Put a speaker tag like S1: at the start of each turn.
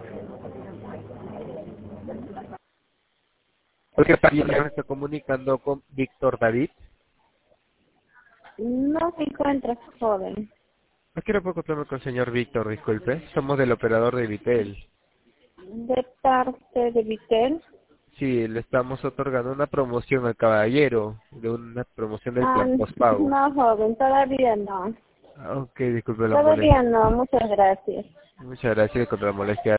S1: Porque también me está comunicando con Víctor David.
S2: No se encuentra, joven.
S1: No quiero encontrarme con el señor Víctor, disculpe. Somos del operador de Vitel.
S2: De parte de Vitel.
S1: Sí, le estamos otorgando una promoción al caballero, de una promoción del
S2: Ah,
S1: plan postpago.
S2: no, joven, todavía no.
S1: Ok, disculpe la
S2: Todavía
S1: molestia.
S2: no, muchas gracias.
S1: Muchas gracias por la molestia.